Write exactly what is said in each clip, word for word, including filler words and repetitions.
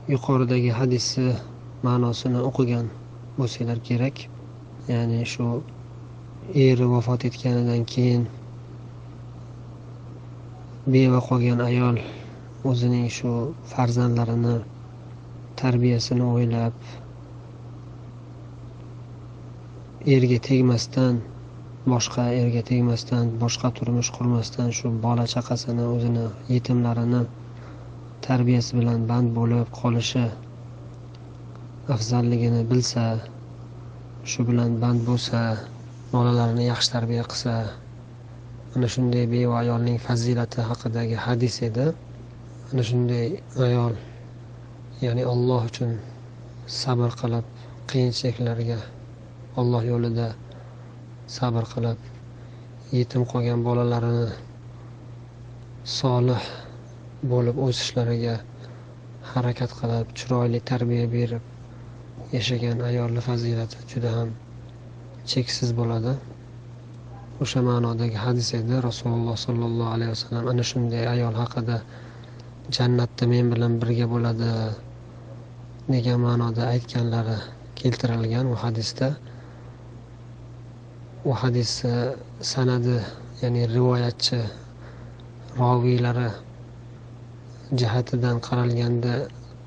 yuqoridagi hadisni ma'nosini o'qigan bo'lsalar kerak. Ya'ni shu eri vafot etganidan keyin beva qolgan ayol o'zining shu farzandlarini tarbiyasini o'ylab, erga tegmasdan, boshqa erga tegmasdan, boshqa turmush qurmasdan shu bola chaqasini, o'zini yetimlarini tarbiyasi bilan band bo'lib qolishi afzalligini bilsa, shu bilan band bo'lsa, bolalarini yaxshi tarbiya qilsa, ana shunday beva ayolning fazilati haqidagi hadis edi. Ana shunday ayol, ya'ni Alloh uchun sabr qilib, qiyinchiliklarga Alloh yo'lida sabr qilib, yetim qolgan bolalarini solih bo'lib o'sishlariga harakat qilib, chiroyli tarbiya berib yashagan ayolning fazilati juda ham cheksiz bo'ladi. O'sha ma'nodagi hadis edi. Rasululloh sollallohu alayhi vasallam ana shunday ayol haqida jannatda men bilan birga bo'ladi degan ma'noda aytganlari keltirilgan u hadisda. U hadis sanadi, ya'ni rivoyatchi roviylari jihatidan qaralganda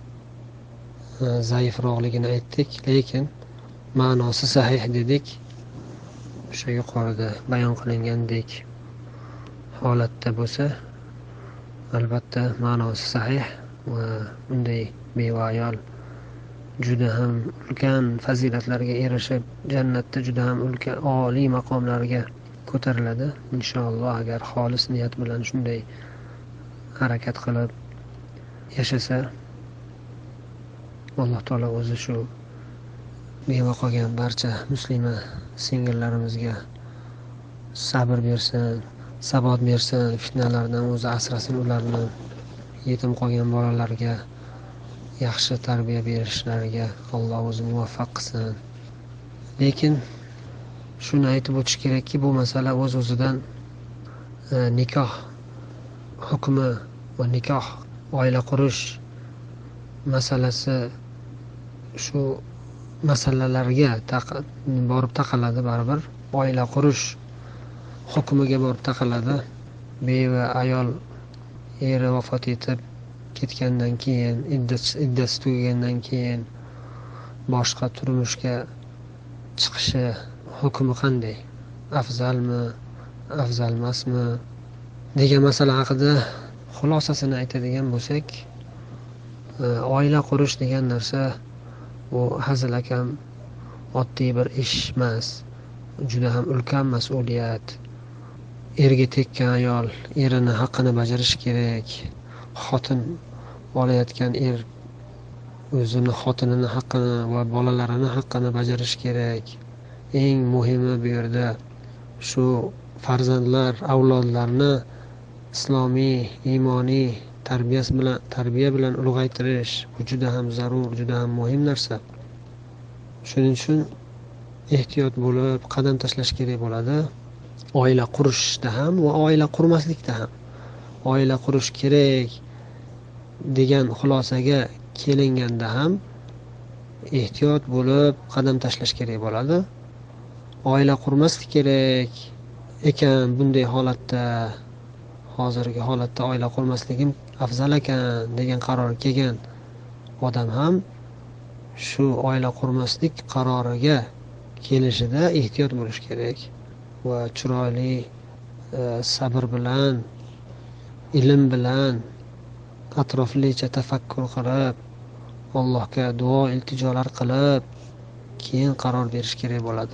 zaifroqligini aytdik, lekin ma'nosi sahih dedik. O'sha yuqorida bayon qilingandek holatda bo'lsa, albatta ma'nosi sahih va bunday beva ayol juda ham ulkan fazilatlarga erishib, jannatda juda ham ulkan oliy maqomlarga ko'tariladi inshaalloh, agar xolis niyat bilan shunday harakat qilib yashasa. Alloh taolo o'zi shu beva qolgan barcha muslima singillarimizga sabr bersin, sabot bersin, fitnalardan o'zi asrasin, ularni yetim qolgan bolalarga yaxshi tarbiya berishlariga Alloh o'zi muvaffaq qilsin. Lekin shuni aytib o'tish kerakki, bu masala o'z-o'zidan e, nikoh hukmi va nikoh, oila qurish masalasi shu masalalarga borib taqaladi. Baribir oila qurish hukmiga borib taqaladi. Beva ayol eri vafot etib ketgandan keyin, iddasi tugagandan keyin boshqa turmushga chiqishi hukmi qanday? Afzalmi, afzal emasmi degan masala haqida xulosasini aytadigan bo'lsak, oila qurish degan narsa bu hazil akam oddiy bir ish emas. Juda ham ulkan mas'uliyat. Erga tekkan ayol erini haqqini bajarish kerak. Xotin olayotgan er o'zini xotinini haqqini va bolalarini haqqini bajarish kerak. Eng muhimi bu yerda shu farzandlar, avlodlarni islomiy, iymoniy tarbiyasi bilan, tarbiya bilan ulg'aytirish bu juda ham zarur, juda ham muhim narsa. Shuning uchun ehtiyot bo'lib qadam tashlash kerak bo'ladi. Oila qurishda ham va oila qurmaslikda ham. Oila qurish kerak degan xulosaga kelinganda ham ehtiyot bo'lib qadam tashlash kerak bo'ladi. Oila qurmaslik kerak ekan, bunday holatda, hozirgi holatda oila qurmasligim afzal ekan degan qaror kelgan odam ham shu oila qurmaslik qaroriga kelishida ehtiyot bo'lish kerak va chiroyli e, sabr bilan, ilm bilan atroflicha tafakkur qilib, Allohga duo iltijolar qilib, keyin qaror berish kerak bo'ladi.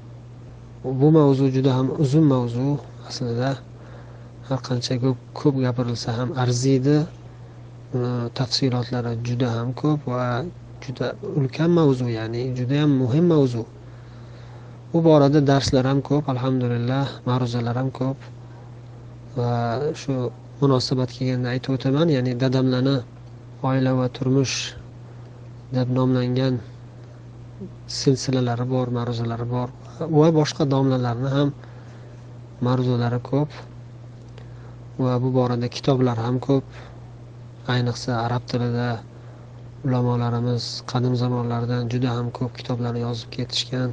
Bu mavzu juda ham uzun mavzu aslida. Har qancha ko'p gapirilsa ham arziydi. Tafsilotlari juda ham ko'p va juda ulkan mavzu, ya'ni juda ham muhim mavzu. Bu borada darslar ham ko'p, alhamdulillah, ma'ruzalar ham ko'p. Va shu munosabat kelganda aytib o'taman, ya'ni dadamlarni oila va turmush deb nomlangan silsilalari bor, ma'ruzalari bor va boshqa domlalarni ham ma'ruzalari ko'p va bu borada kitoblar ham ko'p. Ayniqsa arab tilida ulamolarimiz qadim zamonlardan juda ham ko'p kitoblarni yozib ketishgan.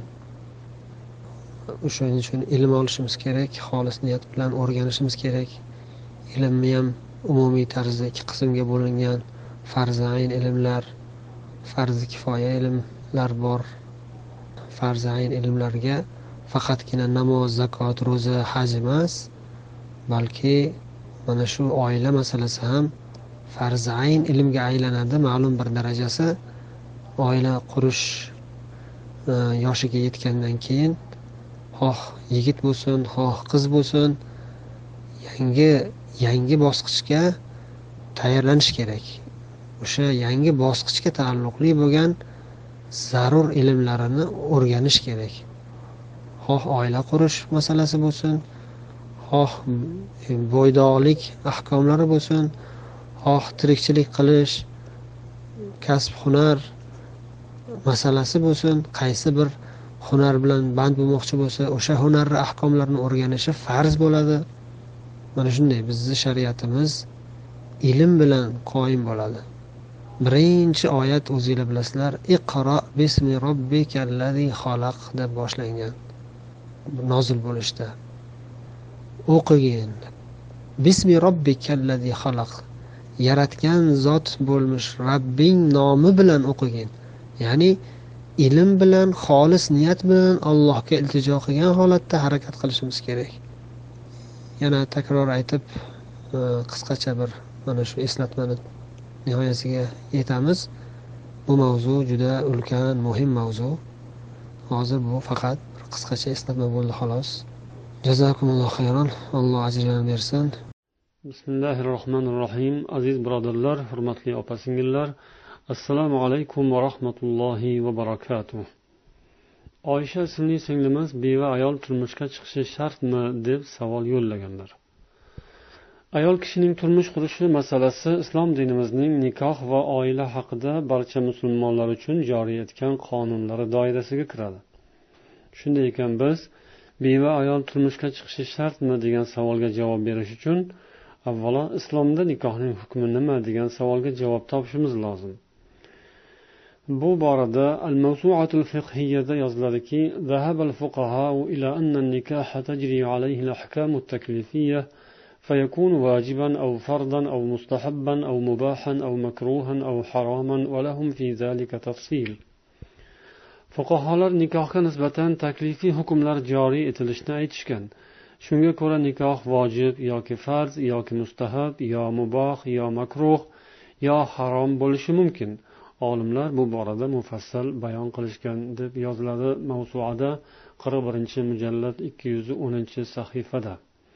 O'shaning uchun ilm olishimiz kerak, xolis niyat bilan o'rganishimiz kerak. Ilmni ham umumiy tarzda ikki qismga bo'lingan: farzi ayn ilmlar, farzi kifoya ilmlar bor. Farzi ayn ilmlarga faqatgina namoz, zakot, ro'za, haj emas, balki mana shu oila masalasi ham farzi ayn ilmga aylanadi. Ma'lum bir darajasi oila qurish yoshiga yetgandan keyin xoh yigit bo'lsin, xoh qiz bo'lsin, yangi yangi bosqichga tayyorlanish kerak. O'sha yangi bosqichga taalluqli bo'lgan zarur ilmlarini o'rganish kerak. Xoh oila qurish masalasi bo'lsin, xoh bo'ydoqlik ahkomlari bo'lsin, xoh tirikchilik qilish, kasb hunar masalasi bo'lsin, qaysi bir hunar bilan band bo'lmoqchi bo'lsa, o'sha hunarning ahkomlarini o'rganishi farz bo'ladi. Mana shunday bizning shariatimiz ilm bilan qoyim bo'ladi. Birinchi oyat o'zingizlar bilasizlar, Iqro bismi robbikallazi xalaq deb boshlangan. Nozil bo'lishda o'qigin. Bismi robbikallazi xalaq, yaratgan zot bo'lmish Rabbing nomi bilan o'qigin. Ya'ni ilm bilan, xolis niyat bilan Allohga iltijo qilgan holatda harakat qilishimiz kerak. Yana takror aytib, qisqacha bir mana shu eslatmani nihoyasiga yetamiz. Bu mavzu juda ulkan, muhim mavzu. Hozir bu faqat bir qisqacha eslatma bo'ldi xolos. Jazakumulloh xayron. Alloh ajrini bersin. Bismillahirrohmanirrohim. Aziz birodarlar, hurmatli opa-singillar, assalomu alaykum va rahmatullohi va barakatuh. Oysha ismli singlimiz beva ayol turmushga chiqishi shartmi deb savol yo'llaganlar. Ayol kishining turmush qurishi masalasi islom dinimizning nikoh va oila haqida barcha musulmonlar uchun joriy etgan qonunlari doirasiga kiradi. Shunday ekan biz beva ayol turmushga chiqishi shartmi degan savolga javob berish uchun avvalo islomda nikohning hukmi nima degan savolga javob topishimiz lozim. Bu borada Al-Mawsu'atul Fiqhiyyada yoziladiki, "Zahaba al-fuqaha'u ila anna an-nikaha tajri 'alayhi al-ahkamu at-taklifiyya فيكون واجبا أو فرضا أو مستحبا أو مباحا أو مكروها أو حراما ولهم في ذلك تفصيل." Fuqaholar nikohga nisbatan taklifiy hukmlar joriy etilishini aytishgan. Shunga ko'ra nikoh vojib yoki farz yoki mustahab yo muboh yo makruh yo harom bo'lishi mumkin. Olimlar bu borada mufassal bayon qilishgan deb yoziladi mavsuada qirq birinchi mujallad ikki yuz o'ninchi sahifada.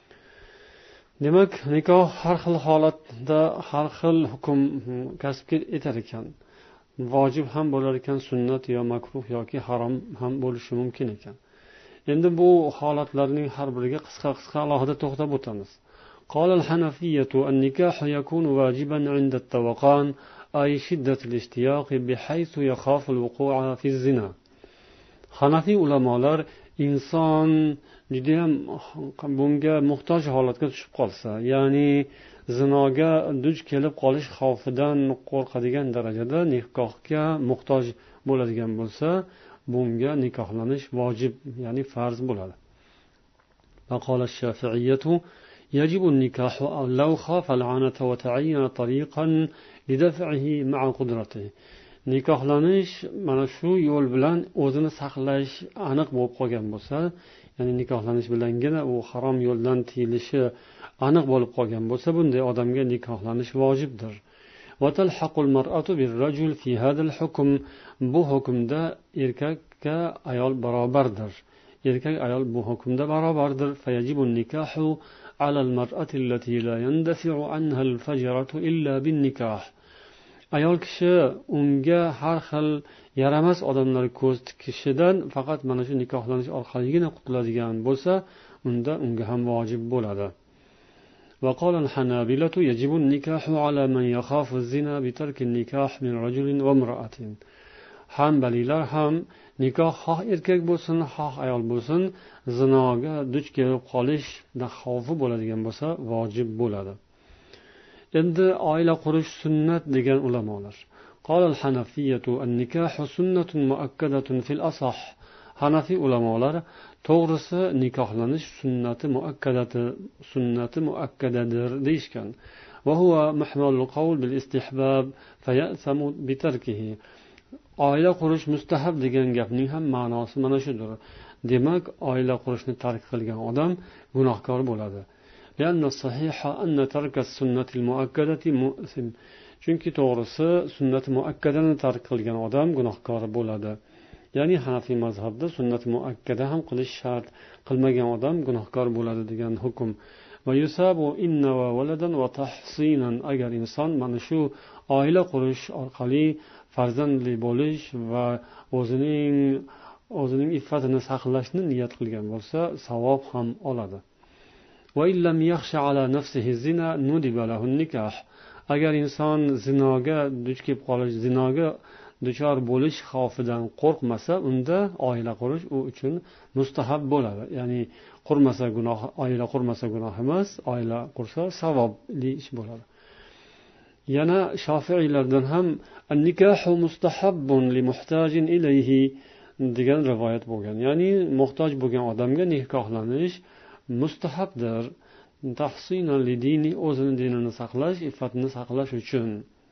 Demak, nikoh har xil holatda har xil hukm kasb etar ekan. Vojib ham bo'lar ekan, sunnat yo makruh yoki harom ham bo'lishi mumkin ekan. Endi bu holatlarning har biriga qisqa-qisqa alohida to'xtab o'tamiz. Qala al-Hanafiyyatu an-nikahu yakunu wajiban 'inda at-tawaqan ay shiddat al-ishtiyaq bihaythu yakhafu al-wuqu'a fi az-zina. Hanafiy ulamolar inson judayam bunga muhtoj holatga tushib qolsa, ya'ni zinoga duch kelib qolish xavfidan qo'rqadigan darajada nikohga muhtoj bo'ladigan bo'lsa, bunga nikohlanish vojib, ya'ni farz bo'ladi. Faqala ash-Shafi'iyyatu yajibu an-nikahu law khafa al-'anata wa ta'ayyana tariqan lidaf'ihi ma'a qudratihi. Nikohlanish mana shu yo'l bilan o'zini saqlash aniq bo'lib qolgan bo'lsa, ya'ni nikohlanish bilangina u harom yo'ldan tiyilishi aniq bo'lib qolgan bo'lsa, bunday odamga nikohlanish vojibdir. Va talhaqul mar'atu bir-rajul fi hadal hukm, bu hukmda erkakka ayol barobardir. Erkak ayol bu hukmda barobardir. Fayajibun nikahu 'ala al-mar'ati allati la yandafi'u 'anha al-fajratu illa bin-nikah. Ayol kishi unga har xil yaramas odamlar ko'z tikishidan faqat mana shu nikohlanish orqaligina qutuladigan bo'lsa, unda unga ham vojib bo'ladi. Va qala al-Hanabilatu yajibu an-nikahu 'ala man yakhafu az-zina bi tarki an-nikah min rajulin wa imra'atin. Hanbalilar ham nikoh xoh erkak bo'lsin, xoh ayol bo'lsin, zinoga duch kelib qolishdan xavfi bo'ladigan bo'lsa, vojib bo'ladi. endi oila qurish sunnat degan ulamolar. قال الحنفية النكاح سنة مؤكدة في الأصح. Hanafi ulamolar to'g'risi nikohlanish sunnati muakkadati sunnati muakkadadir deyishgan. Va huwa mahmalul qawl bil istihbab fayasamu bi tarkihi. Oila qurish mustahab degan gapning ham ma'nosi mana shudir. Demak, oila qurishni tark qilgan odam gunohkor bo'ladi. لأن الصحيح أن ترك السنة المؤكدة مؤثم. Chunki to'g'risi sunnat muakkadani tark qilgan odam gunohkor bo'ladi. Ya'ni Hanafiy mazhabda sunnat muakkada ham qilish shart, qilmagan odam gunohkor bo'ladi degan hukm. Va yusabu inna va waladan va tahsinan. Agar inson mana shu oila qurish orqali farzandli bo'lish va o'zining o'zining iffatini saqlashni niyat qilgan bo'lsa, savob ham oladi. Va illam yakhsha ala nafsihi zina nudiba lahu nikah. Agar inson zinoga duch kelib qolish, zinoga duchor bo'lish xavfidan qo'rqmasa, unda oila qurish u uchun mustahab bo'ladi. Ya'ni qurmasa gunoh, oila qurmasa gunoh emas, oila qursa savobli ish bo'ladi. Yana Shofiiylardan ham an-nikahu mustahabbun li muhtajin ilayhi degan rivoyat bo'lgan. Ya'ni muhtoj bo'lgan odamga nikohlanish mustahabdir. Tahsinan li dini, o'zining dinini saqlash, iffatini saqlash uchun.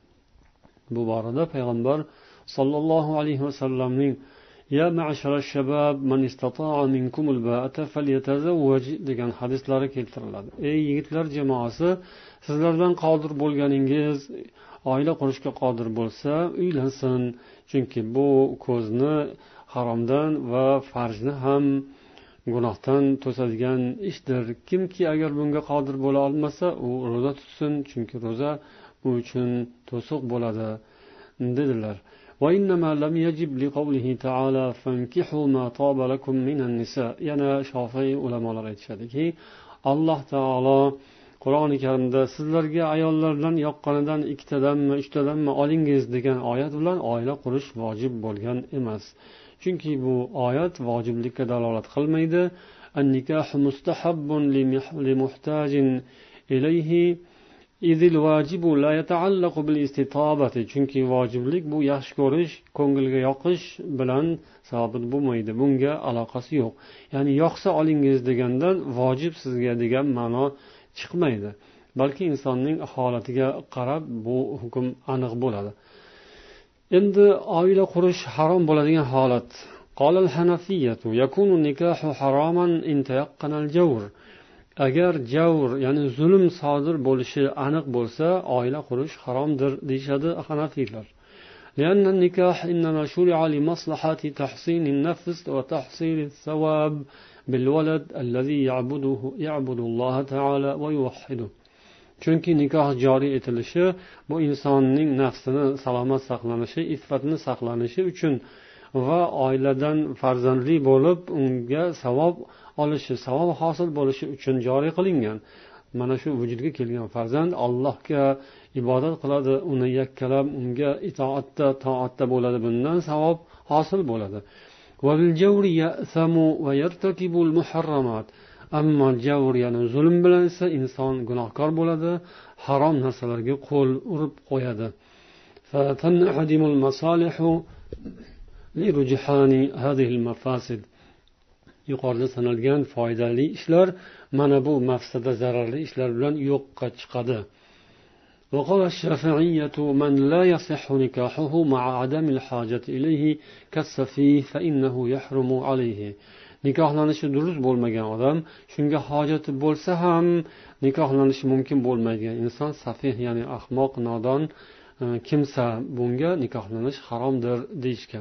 Bu borada payg'ambar sallallohu alayhi vasallamning ya ma'shara shabab man istata'a minkum al-ba'ata falyatazawwaj degan hadislari keltiriladi. Ey yigitlar jamoasi, sizlardan qodir bo'lganingiz oila qurishga qodir bo'lsa, uylansin, chunki bu ko'zni haromdan va farjni ham gunohdan to'sadigan ishdir. Kimki agar bunga qodir bo'la olmasa, u roza tutsin, chunki roza u uchun to'siq bo'ladi dedilar. Va innama lam yajib li qawlihi ta'ala fankihu ma taba lakum minan nisa. Yana Shofiy ulamolar aytishadiki, Alloh taolo Qur'oni Karimda sizlarga ayollardan yoqqanidan ikkitadanmi, uchtadanmi olingiz degan oyat bilan oila qurish vojib bo'lgan emas. Chunki bu oyat vojiblikka dalolat qilmaydi. An-nikahu mustahabbun li muhtajin ilayhi idil vajibu la yata'allaqu bil istitabati. Chunki vojiblik bu yaxshi ko'rish, ko'ngilga yoqish bilan sabit bo'lmaydi. Bunga aloqasi yo'q. Ya'ni yoqsa olingiz degandan vojib sizga degan ma'no chiqmaydi. Balki insonning holatiga qarab bu hukm aniq bo'ladi. Endi oila qurish harom bo'ladigan holat. Qala al-Hanafiyyatu yakunu nikahu haraman in tayaqqana al-jawr. Agar javr, ya'ni zulm sodir bo'lishi aniq bo'lsa, oila qurish haromdir deyshadi Hanafiylar. لأن النكاح إنما شرع لمصلحة تحسين النفس وتحصيل الثواب بالولد الذي يعبده يعبد الله تعالى ويوحده. Chunki nikoh joriy etilishi bu insonning nafsini salomat saqlanishi, iffatini saqlanishi uchun va oiladan farzandli bo'lib unga savob olishi, savob hosil bo'lishi uchun joriy qilingan. Mana shu vujudga kelgan farzand Allohga ibodat qiladi, uni yakkalab unga itoatda, toatda bo'ladi, bundan savob hosil bo'ladi. Va bil jawri ya'samu va yartakibu al muharramat. Ammo javr, ya'ni zulm bilan esa inson gunohkor bo'ladi, harom narsalarga qo'l urib qo'yadi. Fa tanhadimul masalihu li rujhani hadhihi al mafasid. Yuqorida sanalgan foydali ishlar mana bu mafsada zararli ishlar bilan yo'qqa chiqadi. وقال الشافعية من لا يصح نكاحه مع عدم الحاجة إليه كالسفيه فإنه يحرم عليه. Nikohlanishi durust bo'lmagan odam, shunga hojati bo'lsa ham nikohlanishi mumkin bo'lmaydigan inson, safih, ya'ni ahmoq, nodon kimsa, bunga nikohlanish haromdir deyishgan.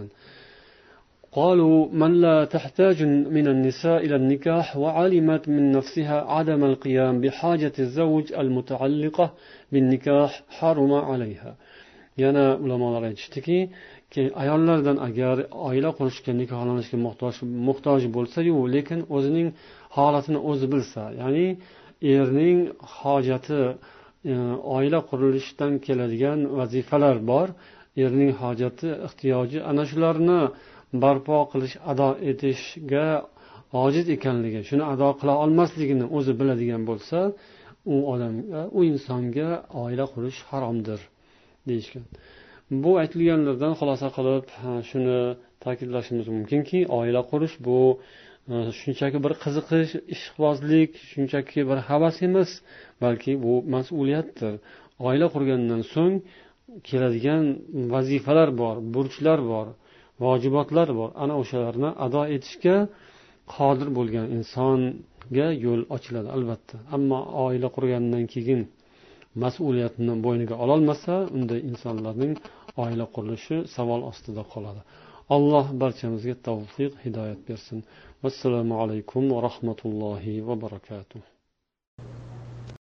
قالوا من لا تحتاج من النساء إلى النكاح وعلمت من نفسها عدم القيام بحاجة الزوج المتعلقة بالنكاح حرم عليها. Yana ulamolar aytishdiki, ayollardan agar oila qurishga, nikohlanishga muhtoj muhtoj bo'lsa-yu, lekin o'zining holatini o'zi bilsa, ya'ni erning hojati, oila qurilishidan keladigan vazifalar bor, erning hojati, ehtiyoji, ana shularni barpo qilish, ado etishga ojiz ekanligi, shuni ado qila olmasligini o'zi biladigan bo'lsa, u odamga u insonga oila qurish haromdir deyishgan. Bu aytilganlardan xulosa qilib shuni ta'kidlashimiz mumkinki, oila qurish bu shunchaki bir qiziqish, ishqibozlik, shunchaki bir havas emas, balki bu mas'uliyatdir. Oila qurgandan so'ng keladigan vazifalar bor, burchlar bor, vojibotlar bor. Ana o'shalarni ado etishga qodir bo'lgan insonga yo'l ochiladi albatta. Ammo oila qurgandan keyin mas'uliyatni bo'yniga ololmasa, unda insonlarning oila qurilishi savol ostida qoladi. Alloh barchamizga tavfiq, hidoyat bersin. Assalomu alaykum va rahmatullohi va barakatuh.